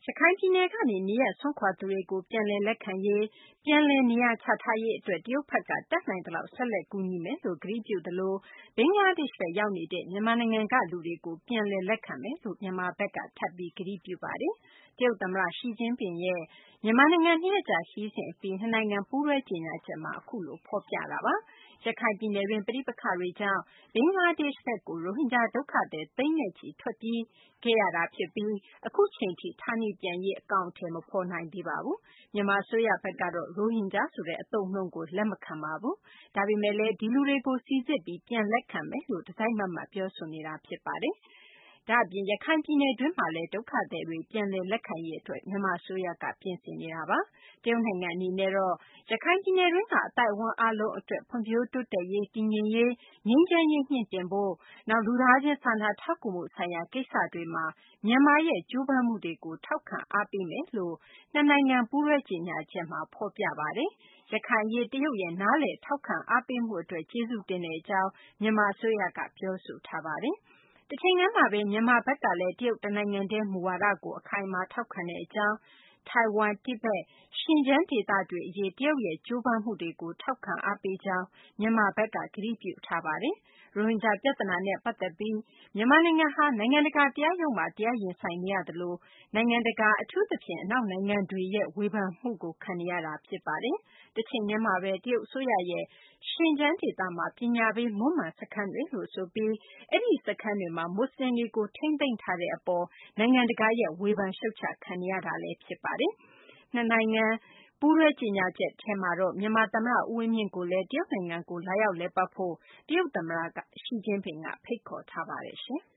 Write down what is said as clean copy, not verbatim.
ရခိုင်ပြည်နယ်ကနေ နေရပ်စွန့်ခွာသူတွေကို ပြန်လည်လက်ခံရေး၊ ပြန်လည်နေရာချထားရေးအတွက် တရုတ်ဘက်က တတ်နိုင်သလောက် ဆက်လက်ကူညီမယ်လို့ ကတိပြုသလို ဘင်္ဂလားဒေ့ရှ်ဘက် ရောက်နေတဲ့ မြန်မာနိုင်ငံကလူတွေကို ပြန်လည်လက်ခံမယ်လို့ မြန်မာဘက်က ထပ်ပြီး ကတိပြုပါတယ်။ တရုတ်သမ္မတ Xi Jinping ရဲ့ မြန်မာနိုင်ငံ ၂ ရက်ကြာခရီးစဉ်အပြီး နှစ်နိုင်ငံ ပူးတွဲကြေညာချက်မှာ အခုလို ဖော်ပြတာပါ။ ရခိုင်ပြည်နယ်တွင်း ပဋိပက္ခတွေကြောင့် ဘင်္ဂလားဒေ့ရှ်ဘက်ကို ရိုဟင်ဂျာဒုက္ခသည် သိန်းနဲ့ချီ ထွက်ပြေးခဲ့ရတာဖြစ်ပြီး အခုချိန်ထိ ဌာနေပြန်ရေး အကောင်အထည် မဖော်နိုင်သေးပါဘူး။ မြန်မာအစိုးရဘက်ကတော့ ရိုဟင်ဂျာဆိုတဲ့ အသုံးအနှုန်းကို လက်မခံပါဘူး။ ဒါပေမယ့်လည်း ဒီလူတွေကို စိစစ်ပြီး ပြန်လက်ခံမယ်လို့ တစိုက်မတ်မတ် ပြောဆိုနေတာ ဖြစ်ပါတယ်။ ဒါ့အပြင် ရခိုင်ပြည်နယ်တွင်းမှာလည်း ဒုက္ခသည်တွေ ပြန်လည်လက်ခံရေးအတွက် မြန်မာအစိုးရက ပြင်ဆင်နေတာပါ။ တရုတ်နိုင်ငံအနေနဲ့တော့ ရခိုင်ပြည်နယ်တွင်းက အသိုက်အဝန်းအားလုံးအတွက် ဖွံ့ဖြိုးတိုးတက်ရေး၊ တည်ငြိမ်ရေး၊ ငြိမ်းချမ်းရေး မြှင့်တင်ဖို့၊ နောက် လူသားချင်းစာနာထောက်ကူမှုဆိုင်ရာ ကိစ္စတွေမှာ မြန်မာရဲ့ ကြိုးပမ်းမှုတွေကို ထောက်ခံအားပေးမယ်လို့ နှစ်နိုင်ငံ ပူးတွဲကြေညာချက်မှာ ဖော်ပြထားပါတယ်။ ရခိုင်အရေး တရုတ်ရဲ့ နားလည်ထောက်ခံအားပေးမှုအတွက် ကျေးဇူးတင်ကြောင်း မြန်မာအစိုးရက ပြောဆိုထားပါတယ်။ တချိန်တည်းမှာပဲ မြန်မာဘက်ကလည်း တရုတ်တနိုင်ငံတည်း မူဝါဒကို အခိုင်အမာ ထောက်ခံကြောင်း၊ ထိုင်ဝမ်၊ တိဘက်၊ Xinjiang ဒေသတွေအရေး တရုတ်ရဲ့ ကြိုးပမ်းမှုတွေကို ထောက်ခံအားပေးကြောင်း မြန်မာဘက်က ကတိပြုထားပါတယ်။ ရိုဟင်ဂျာပြဿနာနဲ့ ပတ်သက်ပြီး မြန်မာနိုင်ငံဟာ နိုင်ငံတကာတရားရုံးမှာ တရားရင်ဆိုင်နေရသလို နိုင်ငံတကာ အထူးသဖြင့် အနောက်နိုင်ငံတွေရဲ့ ဝေဖန်မှုကို ခံနေရတာ ဖြစ်ပါတယ်။ တချိန်တည်းမှာပဲ တရုတ်အစိုးရရဲ့ Xinjiang ဒေသမှာ ပညာပေး မွမ်းမံစခန်းတွေလို့ ဆိုပြီး အဲဒီစခန်းတွေမှာ မူဆလင်တွေကို ထိန်းသိမ်းထားတဲ့အပေါ် နိုင်ငံတကာရဲ့ ဝေဖန်ရှုတ်ချခံနေရတာလည်း ဖြစ်ပါတယ်။ နှစ်နိုင်ငံ ပူးတွဲကြေညာချက်ထဲမှာတော့ မြန်မာသမ္မတ ဦးဝင်းမြင့်ကိုလည်း တရုတ်နိုင်ငံကို လာရောက်လည်ပတ်ဖို့ တရုတ်သမ္မတ Xi Jinping က ဖိတ်ခေါ်ထားပါတယ်။